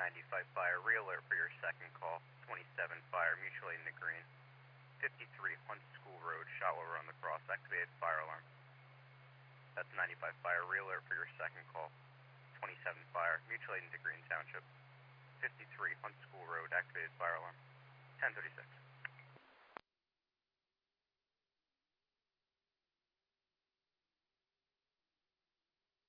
95 Fire, re-alert for your second call. 27 Fire, mutual aid in the green. 53 Hunt School Road, shot while we're on the cross, activated fire alarm. That's 95 Fire, re-alert for your second call. 27 Fire, mutual aid into Green Township. 53 Hunt School Road, activated fire alarm.